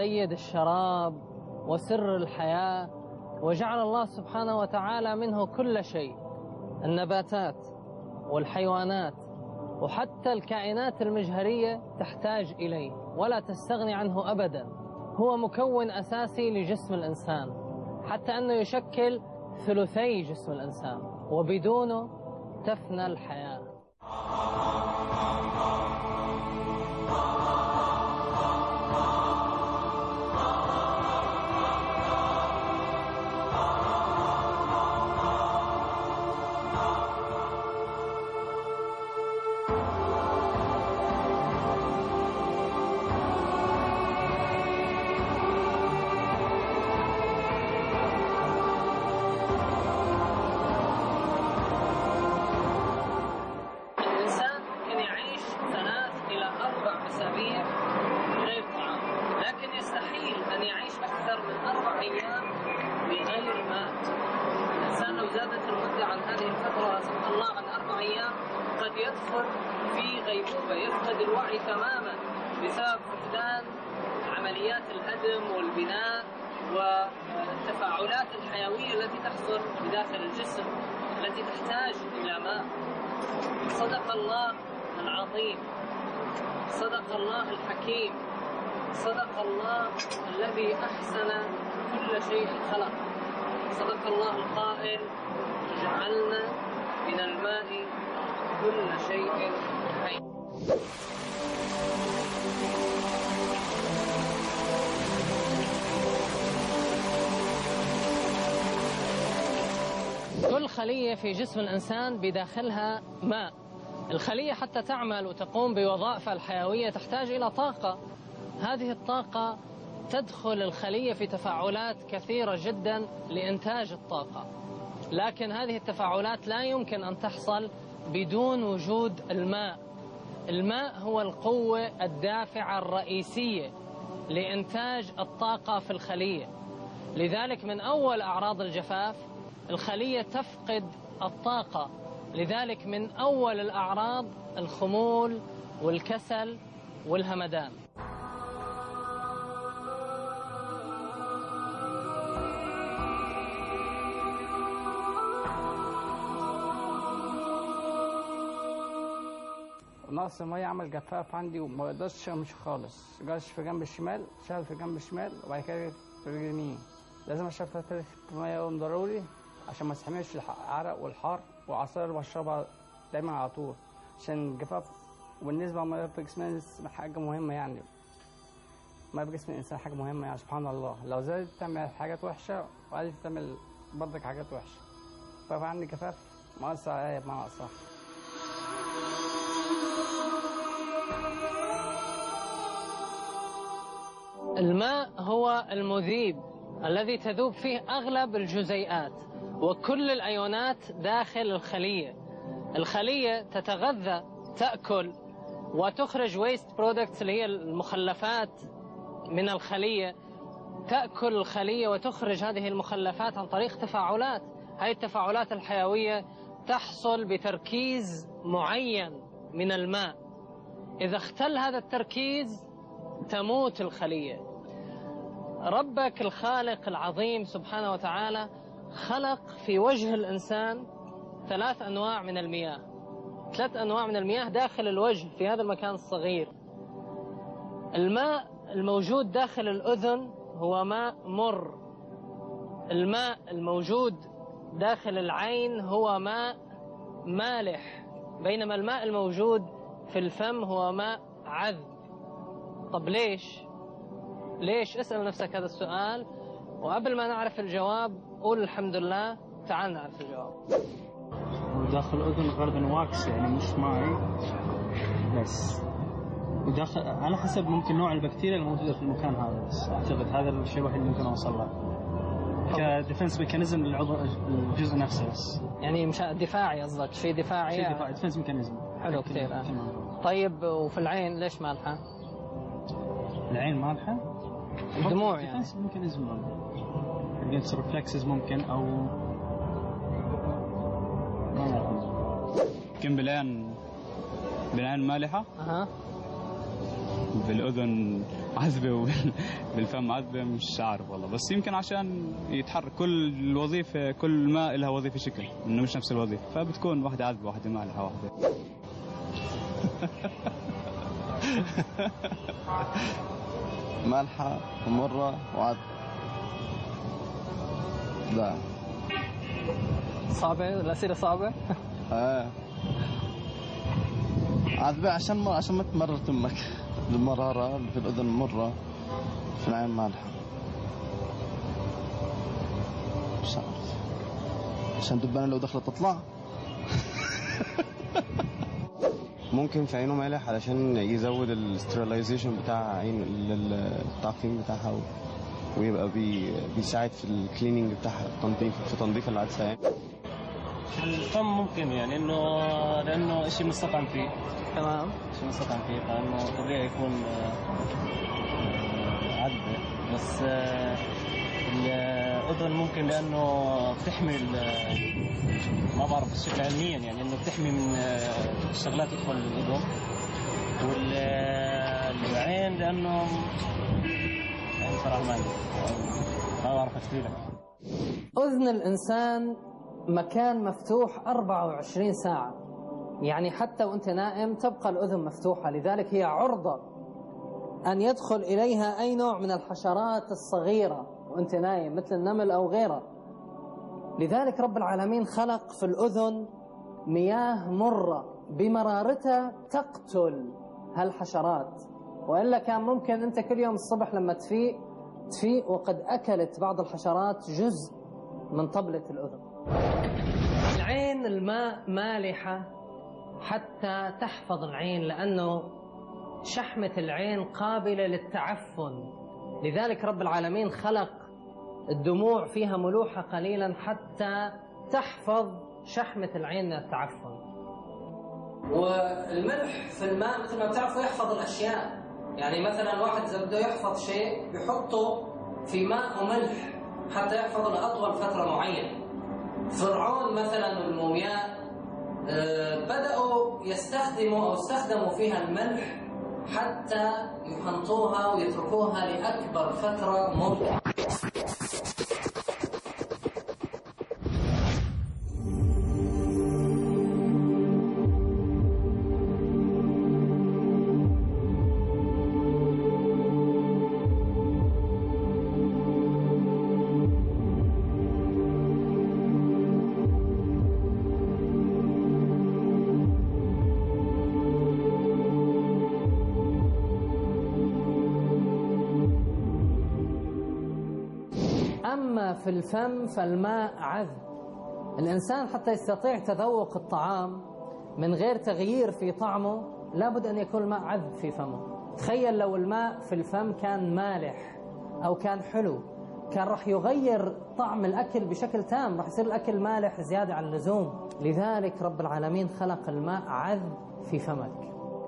سيد الشراب وسر الحياة، وجعل الله سبحانه وتعالى منه كل شيء، النباتات والحيوانات وحتى الكائنات المجهرية تحتاج إليه ولا تستغني عنه أبدا. هو مكون أساسي لجسم الإنسان، حتى أنه يشكل ثلثي جسم الإنسان، وبدونه تفنى الحياة. يدخل في غيبوبة، يفقد الوعي تماما بسبب فقدان عمليات الهدم والبناء والتفاعلات الحيوية التي تحصل بداخل الجسم التي تحتاج إلى ماء. صدق الله العظيم، صدق الله الحكيم، صدق الله الذي أحسن كل شيء خلق، صدق الله القائل: جعلنا من الماء كل شيء حي. كل خلية في جسم الإنسان بداخلها ماء. الخلية حتى تعمل وتقوم بوظائفها الحيوية تحتاج إلى طاقة. هذه الطاقة تدخل الخلية في تفاعلات كثيرة جدا لإنتاج الطاقة، لكن هذه التفاعلات لا يمكن أن تحصل بدون وجود الماء. الماء هو القوة الدافعة الرئيسية لإنتاج الطاقة في الخلية. لذلك من أول أعراض الجفاف الخلية تفقد الطاقة. لذلك من أول الأعراض الخمول والكسل والهمدان. نقص المية عمل جفاف عندي وما بقدرش امشي خالص. جالس في جنب الشمال، شغل في جنب الشمال، وبعد كده في رجل اليمين. لازم اشرب 3 لتر ميه يوم ضروري عشان ما استحملش العرق والحار، والعصاير اللي بشربها دايما على طول عشان الجفاف. وبالنسبه للميه في جسمنا حاجه مهمه، يعني الميه في جسم الانسان حاجه مهمه، يعني سبحان الله لو زادت تعمل حاجات وحشه وقلت تعمل برضك حاجات وحشه. فعندي جفاف مؤثر عليا بمعنى اصح. الماء هو المذيب الذي تذوب فيه أغلب الجزيئات وكل الأيونات داخل الخلية. الخلية تتغذى، تأكل وتخرج waste products اللي هي المخلفات من الخلية. تأكل الخلية وتخرج هذه المخلفات عن طريق تفاعلات. هذه التفاعلات الحيوية تحصل بتركيز معين من الماء. إذا اختل هذا التركيز تموت الخلية. ربك الخالق العظيم سبحانه وتعالى خلق في وجه الإنسان 3 أنواع من المياه. 3 أنواع من المياه داخل الوجه في هذا المكان الصغير. الماء الموجود داخل الأذن هو ماء مر. الماء الموجود داخل العين هو ماء مالح، بينما الماء الموجود في الفم هو ماء عذب. طب ليش؟ اسأل نفسك هذا السؤال، وقبل ما نعرف الجواب قول الحمد لله. تعال نعرف الجواب. وداخل الأذن غالبا واكس، يعني مش ماء بس. وداخل على حسب ممكن نوع البكتيريا الموجودة في المكان هذا، بس أعتقد هذا الشيء الوحيد اللي ممكن أوصل له كديفنس ميكانيزم للعضو الجزء نفسه بس. يعني مش دفاعي قصدك؟ شيء دفاعي. شيء دفاعي، ديفنس ميكانيزم. حلو كثير. طيب وفي العين ليش مالحة؟ العين مالحة؟ الدموع يعني. ديفنس ميكانيزم against reflexes ممكن أو يمكن بالعين مالحة. أها. بالأذن عذبة بالفم عذبة مش عارف والله، بس يمكن عشان يتحرك كل وظيفة، كل ماء لها وظيفة شكل، إنه مش نفس الوظيفة، فبتكون واحدة عذبة واحدة مالحة واحدة. مالحة ومرة وعذبة. لا صعبة الأسئلة صعبة. عذبة عشان ما تمرر تمك. المرارة في الأذن مرة، في العين مالحة. مش عارف، عشان دبانة لو دخلت تطلع. ممكن في عينه مالح علشان يزود الاسترلايزيشن بتاع عين التعقيم بتاعها، ويبقى بيساعد في الكليننج بتاعها، في تنظيف العدسة يعني. الفم ممكن يعني لانه شيء مستطعم فيه. تمام. شيء مستطعم فيه، فانه طبيعي يكون عذبة. بس الاذن ممكن لانه بتحمي، ما بعرف الشكل علميا يعني، انه بتحمي من الشغلات تدخل الاذن. والعين لانه يعني صراحة ما بعرف اشتري لك. أذن الإنسان مكان مفتوح 24 ساعة، يعني حتى وانت نائم تبقى الأذن مفتوحة، لذلك هي عرضة أن يدخل إليها أي نوع من الحشرات الصغيرة وانت نايم، مثل النمل أو غيره. لذلك رب العالمين خلق في الأذن مياه مرة بمرارتها تقتل هالحشرات، وإلا كان ممكن أنت كل يوم الصبح لما تفيق وقد أكلت بعض الحشرات جزء من طبلة الأذن. العين الماء مالحة حتى تحفظ العين، لأنه شحمة العين قابلة للتعفن، لذلك رب العالمين خلق الدموع فيها ملوحة قليلا حتى تحفظ شحمة العين من التعفن. والملح في الماء مثل ما بتعرفوا يحفظ الأشياء، يعني مثلا واحد إذا بده يحفظ شيء بيحطه في ماء وملح حتى يحفظه لأطول فترة معينة. فرعون مثلا والمومياء بدأوا استخدموا فيها الملح حتى يحنطوها ويتركوها لأكبر فترة ممكن. أما في الفم فالماء عذب. الإنسان حتى يستطيع تذوق الطعام من غير تغيير في طعمه لابد أن يكون الماء عذب في فمه. تخيل لو الماء في الفم كان مالح أو كان حلو، كان رح يغير طعم الأكل بشكل تام، رح يصير الأكل مالح زيادة عن اللزوم. لذلك رب العالمين خلق الماء عذب في فمك.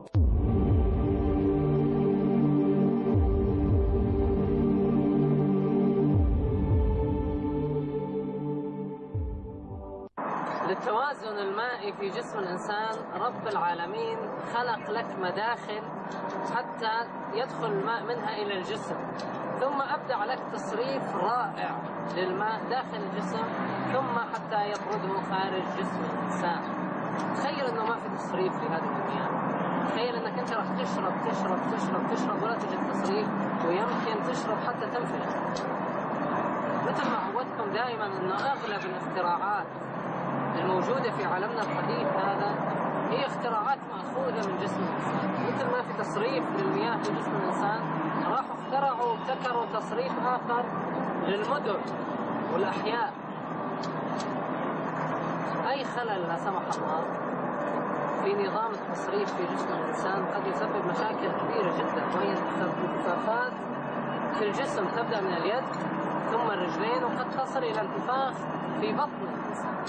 للتوازن المائي في جسم الإنسان رب العالمين خلق لك مداخل حتى يدخل الماء منها إلى الجسم، ثم أبدع لك تصريف رائع للماء داخل الجسم، ثم حتى يطرده خارج جسم الإنسان. تخيل أنه ما في تصريف لهذه المياه، تخيل أنك أنت راح تشرب تشرب تشرب تشرب ولا تجد تصريف، ويمكن تشرب حتى تنفلت. مثل ما عودتكم دائما أنه أغلب الاختراعات الموجودة في عالمنا الحديث هذا هي اختراعات مأخوذة من جسم الإنسان. مثل ما في تصريف للمياه في جسم الإنسان، راحوا اخترعوا وابتكروا تصريف آخر للمدن والأحياء. أي خلل لا سمح الله في نظام التصريف في جسم الإنسان قد يسبب مشاكل كبيرة جدا، وهي انتفاخات في الجسم تبدأ من اليد ثم الرجلين، وقد تصل إلى انتفاخ في بطن الإنسان.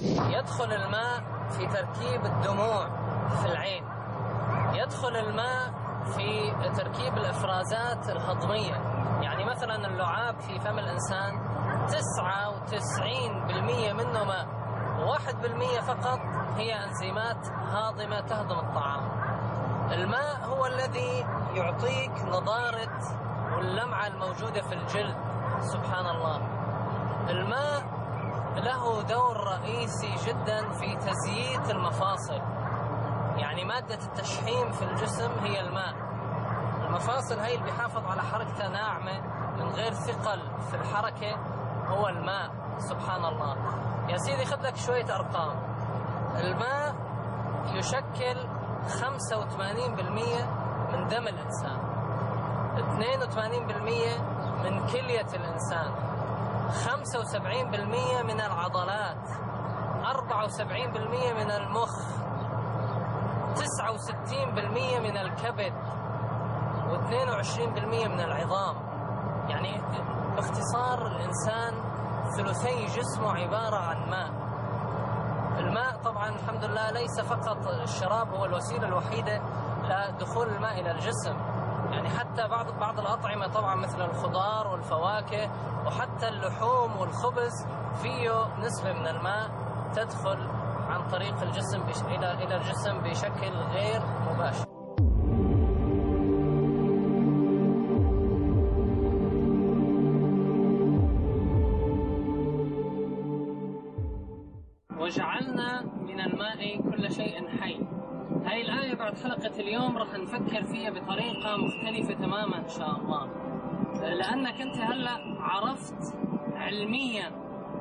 يدخل الماء في تركيب الدموع في العين، يدخل الماء في تركيب الإفرازات الهضمية. يعني مثلا اللعاب في فم الإنسان 99% منه ماء، و1% فقط هي أنزيمات هاضمة تهضم الطعام. الماء هو الذي يعطيك نضارة واللمعة الموجودة في الجلد. سبحان الله. الماء له دور رئيسي جدا في تزييت المفاصل. يعني مادة التشحيم في الجسم هي الماء. المفاصل هي اللي بيحافظ على حركتها ناعمة من غير ثقل في الحركة هو الماء. سبحان الله. يا سيدي خذ لك شوية أرقام. الماء يشكل 85% من دم الإنسان، 82% من كلية الإنسان، 75% من العضلات، 74% من المخ، 69% من الكبد، و22% من العظام. يعني باختصار الإنسان ثلثي جسمه عبارة عن ماء. الماء طبعا الحمد لله ليس فقط الشراب هو الوسيلة الوحيدة لدخول الماء إلى الجسم. يعني حتى بعض الأطعمة طبعا مثل الخضار والفواكه وحتى اللحوم والخبز فيه نسبة من الماء تدخل عن طريق الجسم إلى الجسم بشكل غير مباشر. وجعلنا من الماء كل شيء حي. هاي الآية بعد حلقة اليوم راح نفكر فيها بطريقة مختلفة تماما إن شاء الله، لأنك أنت هلأ عرفت علميا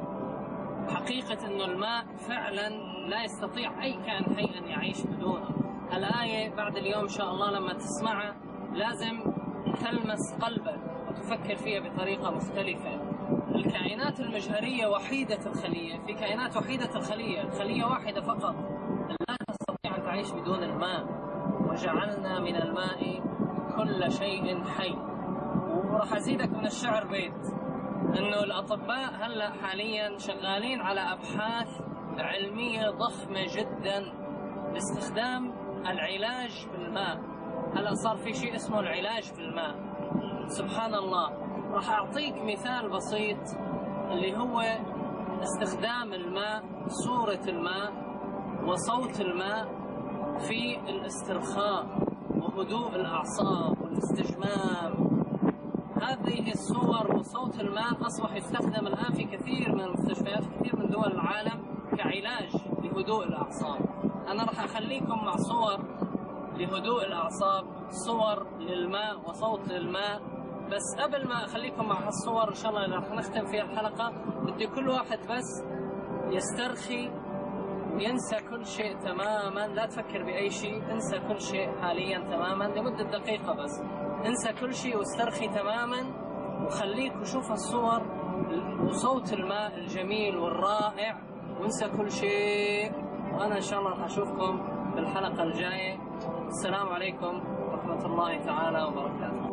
حقيقة أنه الماء فعلا لا يستطيع أي كائن حي أن يعيش بدونه. الآية بعد اليوم إن شاء الله لما تسمعها لازم تلمس قلبك وتفكر فيها بطريقة مختلفة. الكائنات المجهرية وحيدة الخلية، في كائنات وحيدة الخلية واحدة فقط لا تستطيع أن تعيش بدون الماء. وجعلنا من الماء كل شيء حي. وراح أزيدك من الشعر بيت أنه الأطباء هلأ حاليا شغالين على أبحاث علمية ضخمة جدا باستخدام العلاج بالماء. هلأ صار في شيء اسمه العلاج بالماء. سبحان الله. راح أعطيك مثال بسيط اللي هو استخدام الماء، صورة الماء وصوت الماء في الاسترخاء وهدوء الأعصاب والاستجمام. هذه الصور وصوت الماء أصبح يستخدم الآن في كثير من المستشفيات في كثير من دول العالم كعلاج لهدوء الأعصاب. أنا راح أخليكم مع صور لهدوء الأعصاب، صور للماء وصوت الماء. بس قبل ما أخليكم مع هالصور إن شاء الله اللي راح نختم فيها الحلقة، بدي كل واحد بس يسترخي وينسى كل شيء تماما. لا تفكر بأي شيء، انسى كل شيء حاليا تماما لمدة دقيقة بس. انسى كل شيء واسترخي تماما وخليك وشوف الصور وصوت الماء الجميل والرائع وانسى كل شيء. وأنا إن شاء الله راح أشوفكم بالحلقة الجاية. السلام عليكم ورحمة الله تعالى وبركاته.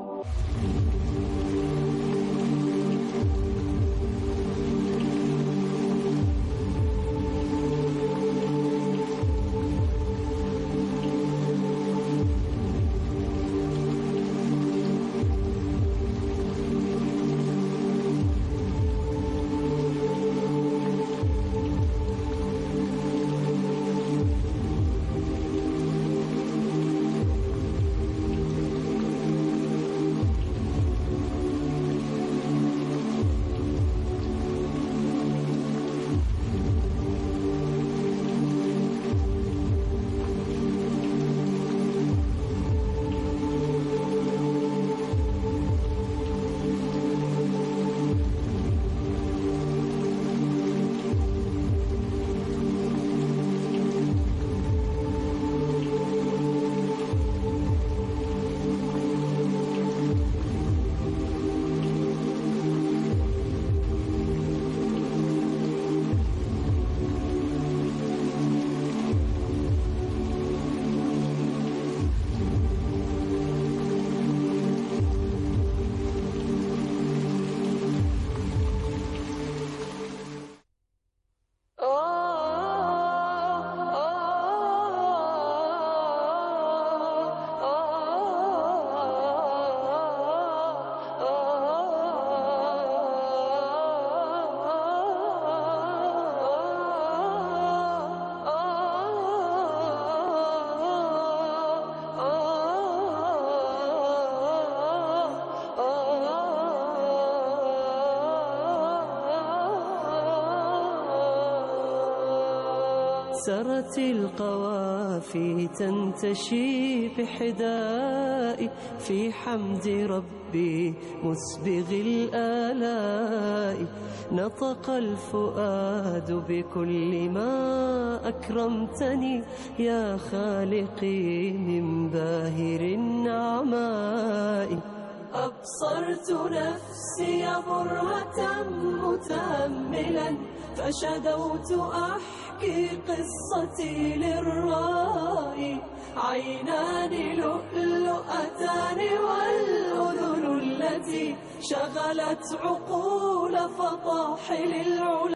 سرت القوافي تنتشي بحدائي في حمد ربي مسبغ الآلاء. نطق الفؤاد بكل ما أكرمتني يا خالقي من باهر النعماء. أبصرت نفسي برهة متأملا فشدوت أحكي قصتي للرائي. عينان لؤلؤتان والأذن التي شغلت عقول فطاحل العلا.